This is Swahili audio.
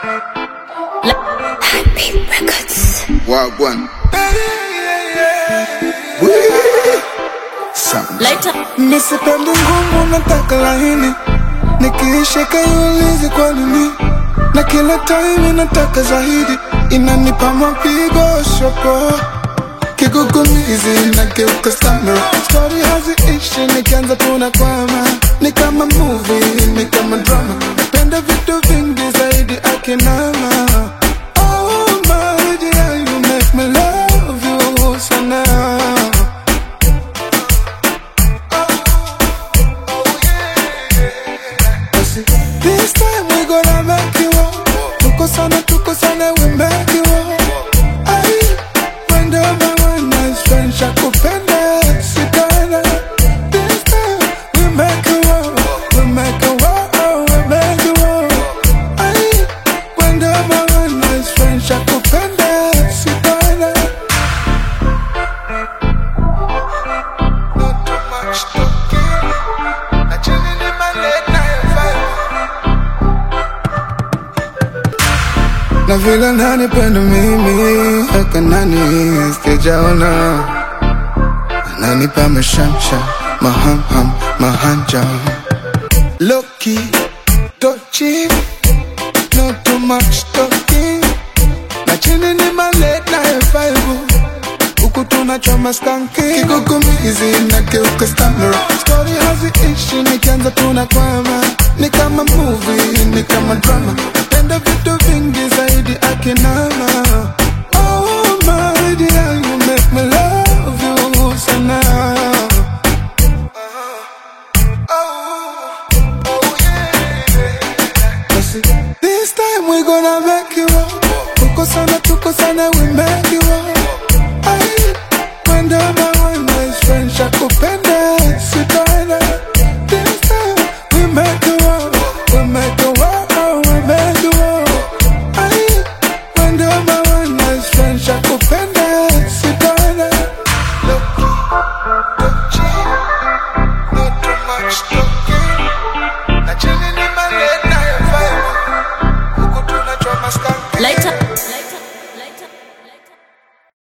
Wagwan. Nisipendi ngumu nataka laini, nikiishika yulizi kwa nini, na kila time nataka zaidi, inanipa mapigo shoko kigugumizi na geuka stammer. Story haziishi nikianza tunakwama, ni kama movie, ni kama drama. Napenda vitu vingi zaidi akinama. Oh my dear, you make me love you sana. This time we gonna make you up. Tuko sana, we make you up. Ay, wendo my nice friend, shakupenda, sitana. This time we make you up, we make you up, we make you up. Ay, wendo my nice friend, shakupenda, sitana. Not too much talking, I'm chilling in my late night vibe. Na vile nanipenda mimi, haka nani sijaona. Ananipa mashamsha, mahamham, mahanja. Low-key, touchy, not too much talking. Na chini ni my late night vibe. Huku tunachoma skanki, kigugumizi na geuka stammer. Story haziishi nikianza tunakwama, ni kama movie, ni kama drama. Napenda vitu vingi zaidi akinama. Oh my dear, you make me love you sana. This time we gonna make you up. Tuko sana, we make you up. Ay, wendo my nice friend, shakupenda, sitana. This time we make you up, we make you up, we make you up. Ay, wendo my nice friend, shakupenda, sitana. Look, not too much talk.